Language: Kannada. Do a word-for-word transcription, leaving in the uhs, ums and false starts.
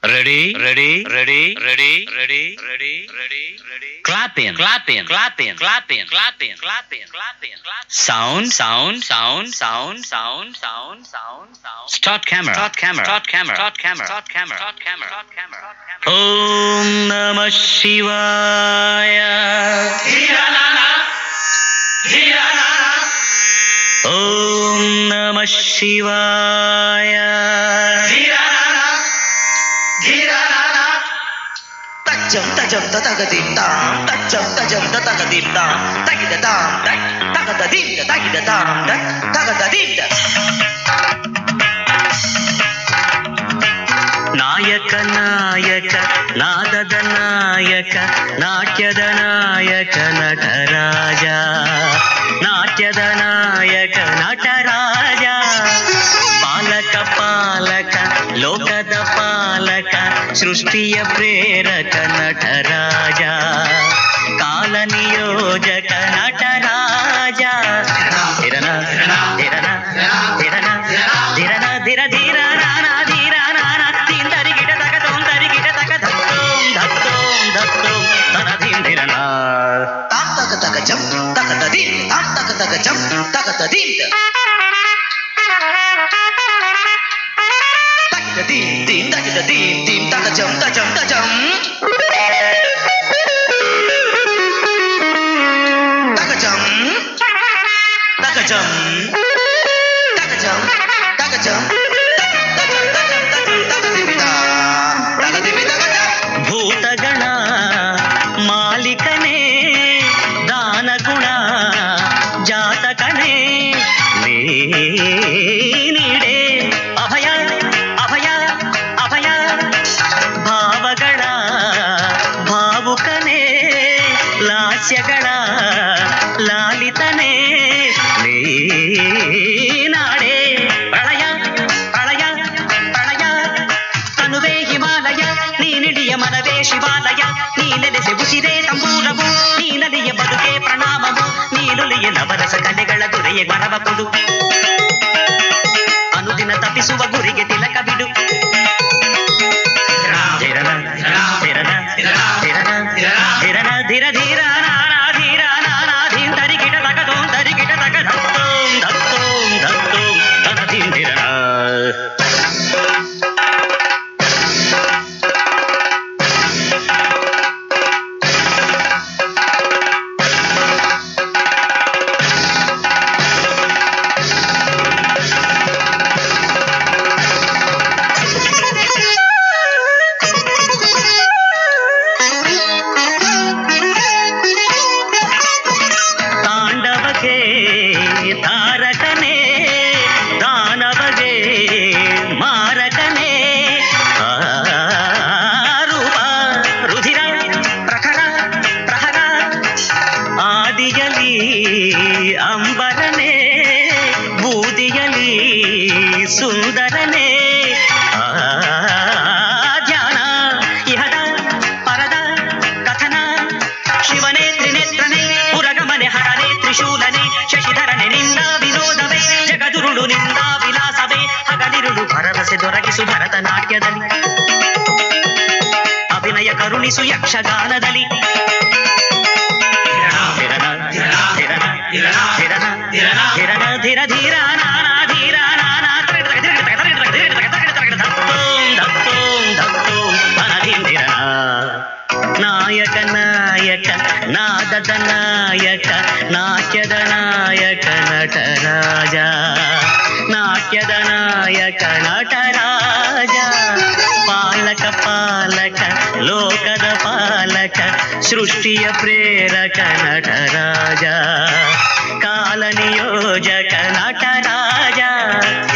ready, ready, ready, ready, ready, ready, ready, ready. Clapping, clapping, clapping, clapping, clapping, clapping, clapping, clapping. Sound, sound, sound, sound, sound, sound, sound, sound. Start camera, start camera, start camera, start camera, start camera, start camera, start camera. Om Namah Shivaya. Dhiranana, Dhiranana. Om Namah Shivaya. Dhiranana, Dhiranana. Tajam tajam tatagadim tam, tajam tajam tatagadim tam, tagida tam, tag tagadim, tagida tam, tag tagadim. ನಾಯಕ ನಾಯಕ ನಾದದ ನಾಯಕ ನಾಟ್ಯದ ನಾಯಕ ನಟರಾಜ ನಾಟ್ಯದ ನಾಯಕ ನಟರಾಜ ಪಾಲಕ ಪಾಲಕ ಲೋಕದ ಪಾಲಕ ಸೃಷ್ಟಿಯ ಪ್ರೇರಕ ನಟರಾಜ ಕಾಲ ನಿಯೋಜಕ ನಟರಾಜ ಧಿರನ ಧಿರನ ಧಿರನ ಧಿರನ ಧಿರ ಧೀರ Jam, takadadim, tam takadagajam, takadadim. Takadadim, dim, takadadim, dim, takajam, tajam, tajam. Takajam, takajam, takajam, takajam. ಭೂತಗಣ ಮಾಲಿಕನೇ ದಾನಗುಣ ಜಾತಕನೇ ನೀಡೆ ಅಭಯ ಅಭಯ ಅಭಯ ಭಾವಗಳ ಭಾವುಕನೇ ಲಾಸ್ಯಗಳ ಲಾಲಿತನೇ ನಾಡೆ ಪ್ರಳಯ ಪ್ರಳಯ ಪ್ರಳಯ ತನುವೇ ಹಿಮಾಲಯ ನೀನಿಡಿಯ ಮನವೇ ಶಿವಾಲಯ ನೀನೆಲೆಸೆ ಉಸಿರೇ ತಂಬೂರವು ನೀನಲಿಯ ಬದುಕೆ ಪ್ರಣಾಮವು ನೀನುಲಿಯ ನವರಸ ಕಲೆಗಳ ದೊರೆಯ ಮರವ ಕೊಡು ಅನುದಿನ ತಪ್ಪಿಸುವ ಗುರಿಗೆ ತಿಲಕ ಬಿಡು ಧಿರನ ಧಿರನ ಧಿರನ ಧಿರನ ಧಿರ ಧೀರ ನಾನಾ ಧೀರ ನಾನಾ ಧೀಂ ತರಿಗಿಡ ತಗದೋಂ ತರಿಗಿಡ ತಗದೋಂ ದತ್ತೋಂ ದತ್ತೋಂ ತನಧೀಂ ಧಿರನ ತಾರಕನೇ ದಾನವಗೆ ಮಾರಕನೇ ರೂಪ ರುಧಿರ ಪ್ರಖರ ಪ್ರಹರ ಆದಿಯಲಿ ಅಂಬರನೇ ಬೂದಿಯಲಿ ಸುಂದರನೇ ಧ್ಯಾನ ಇಹದ ಪರದ ಕಥನ ಶಿವನೇ ತ್ರಿನೇತ್ರನೇ ಪುರಗಮನೆ ಹರನೇ ತ್ರಿಶೂಲನೇ ಶಶಿಧರನೆ ನಿಂದ ವಿನೋದವೇ ಜಗದುರುಳು ನಿಂದ ವಿಲಾಸವೇ ಹಗಲಿರುಳು ಭರವಸೆ ದೊರಕಿಸು ಭರತನಾಟ್ಯದಲ್ಲಿ ಅಭಿನಯ ಕರುಣಿಸು ಯಕ್ಷಗಾನದಲ್ಲಿ ಧಿರನ ಧಿರನ ಧಿರನ ಧಿರನ ಧಿರ ಧೀರ ನಾನಾ ಧೀರ ನಾನಾ ದತ್ತೋಂ ದತ್ತೋಂ ಅನಧೀಂ ಧಿರನ ನಾಯಕ ನಾಯಕ ನಾದದ ನಾಯಕ ನಾಟ್ಯದ ನಾಯಕ ನಟರಾಜ ನಾಟ್ಯದ ನಾಯಕ ನಟರಾಜ ಪಾಲಕ ಪಾಲಕ ಲೋಕದ ಪಾಲಕ ಸೃಷ್ಟಿಯ ಪ್ರೇರಕ ನಟರಾಜ ಕಾಲ ನಿಯೋಜಕ ನಟರಾಜ